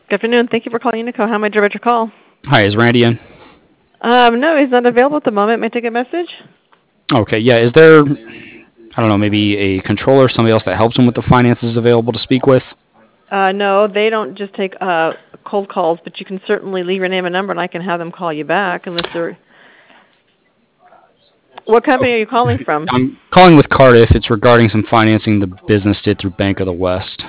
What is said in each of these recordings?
Good afternoon. Thank you for calling Unico. How may I direct your call? Hi, is Randy in? No, he's not available at the moment. May I take a message? Okay, yeah. Is there, I don't know, maybe a controller, somebody else that helps him with the finances available to speak with? No, they don't just take cold calls, but you can certainly leave your name and number, and I can have them call you back. Unless they're. What company are you calling from? I'm calling with Cardiff. It's regarding some financing the business did through Bank of the West.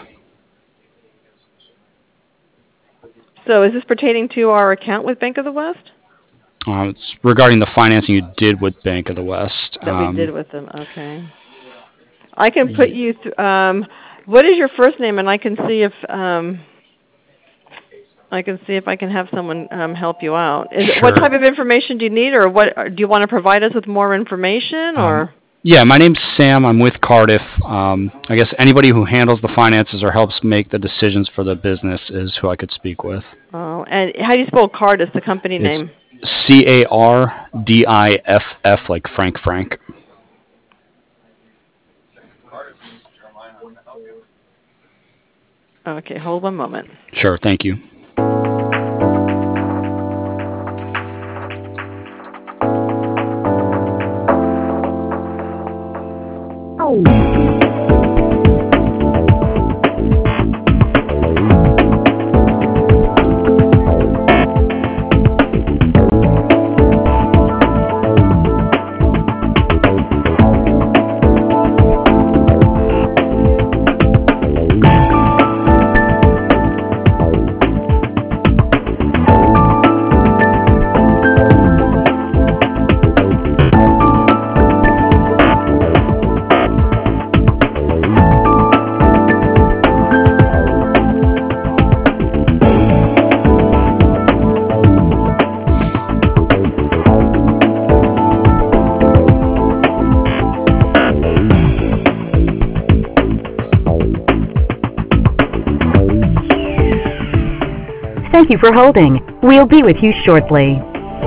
So, is this pertaining to our account with Bank of the West? It's regarding the financing you did with Bank of the West. That we did with them. Okay. I can put you through. What is your first name, and I can see if I can have someone help you out. Sure. What type of information do you need, or what do you want to provide us with more information, or? Yeah, my name's Sam. I'm with Cardiff. I guess anybody who handles the finances or helps make the decisions for the business is who I could speak with. Oh, and how do you spell Cardiff, the company name? Cardiff, like Frank. Okay, hold one moment. Sure, thank you. Thank you for holding. We'll be with you shortly.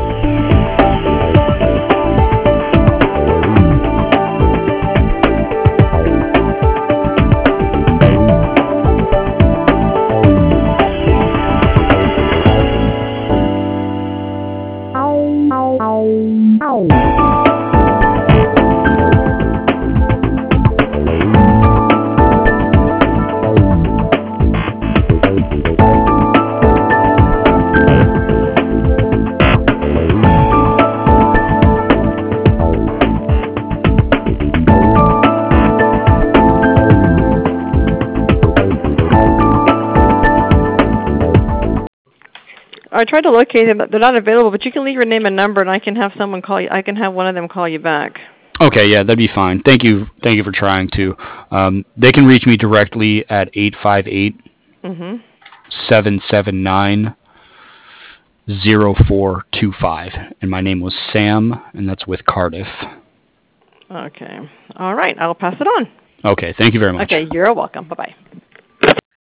I tried to locate them, but they're not available. But you can leave your name and number, and I can have someone call you. I can have one of them call you back. Okay, yeah, that'd be fine. Thank you for trying to. They can reach me directly at 858-779-0425, and my name was Sam, and that's with Cardiff. Okay. All right. I'll pass it on. Okay, thank you very much. Okay, you're welcome. Bye-bye.